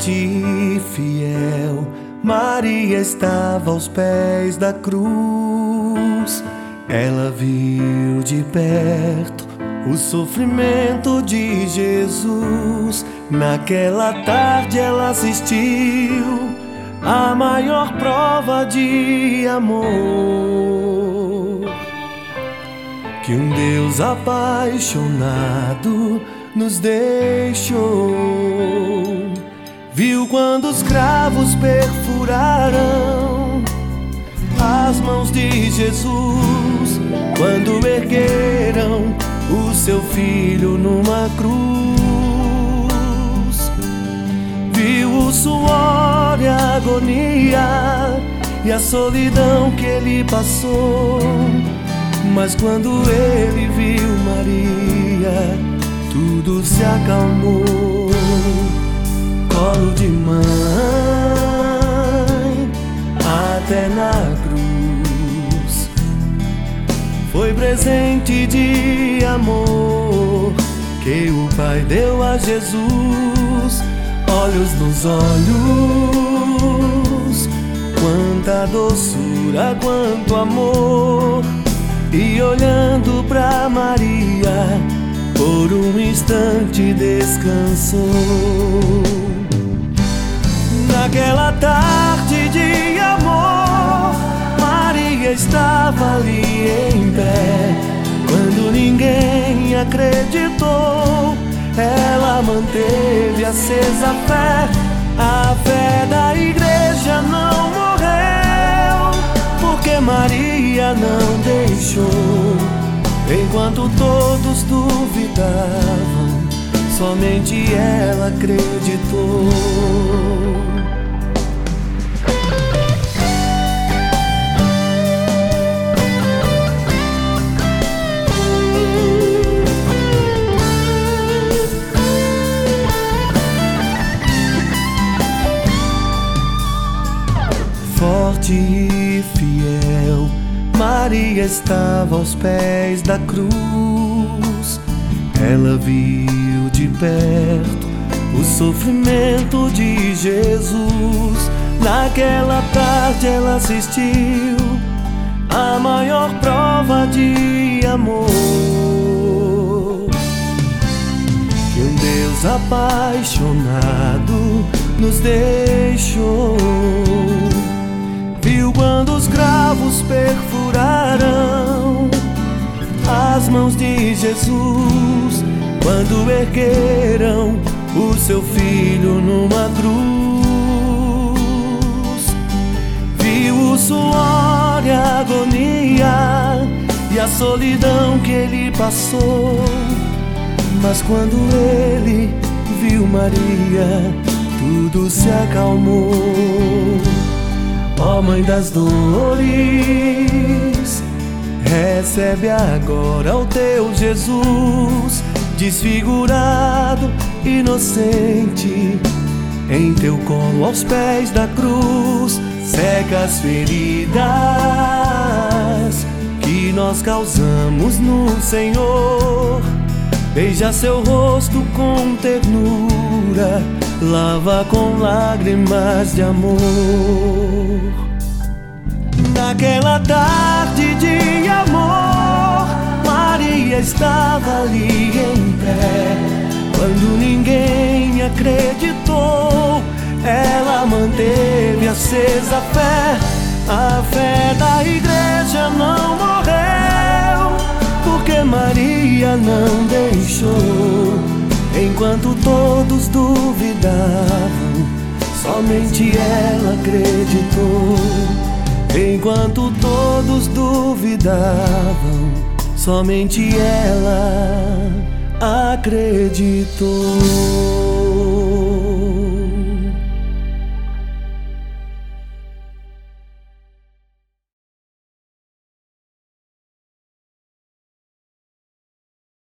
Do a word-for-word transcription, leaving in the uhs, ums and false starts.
Forte e fiel, Maria estava aos pés da cruz. Ela viu de perto o sofrimento de Jesus. Naquela tarde ela assistiu à maior prova de amor que um Deus apaixonado nos deixou. Viu quando os cravos perfuraram as mãos de Jesus, quando ergueram o seu filho numa cruz. Viu o suor e a agonia e a solidão que ele passou. Mas quando ele viu Maria, tudo se acalmou. Colo de mãe até na cruz, foi presente de amor que o Pai deu a Jesus. Olhos nos olhos, quanta doçura, quanto amor. E olhando pra Maria, por um instante descansou. Naquela tarde de amor, Maria estava ali em pé. Quando ninguém acreditou, ela manteve acesa a fé. A fé da igreja não morreu, porque Maria não deixou. Enquanto todos duvidavam, somente ela acreditou. Forte e fiel, Maria estava aos pés da cruz. Ela viu de perto o sofrimento de Jesus. Naquela tarde ela assistiu à maior prova de amor que um Deus apaixonado nos deixou. Viu quando os cravos perfuraram as mãos de Jesus, quando ergueram o seu filho numa cruz. Viu o suor e a agonia e a solidão que ele passou. Mas quando ele viu Maria, tudo se acalmou. Ó Mãe das Dores, recebe agora o teu Jesus, desfigurado, inocente, em teu colo aos pés da cruz. Seca as feridas que nós causamos no Senhor. Beija seu rosto com ternura, lava com lágrimas de amor. Naquela tarde de amor, Maria estava ali em pé. Quando ninguém acreditou, ela manteve acesa a fé. A fé da igreja não morreu, porque Maria não deixou. Enquanto todos duvidavam, somente ela acreditou. Enquanto todos duvidavam, somente ela acreditou.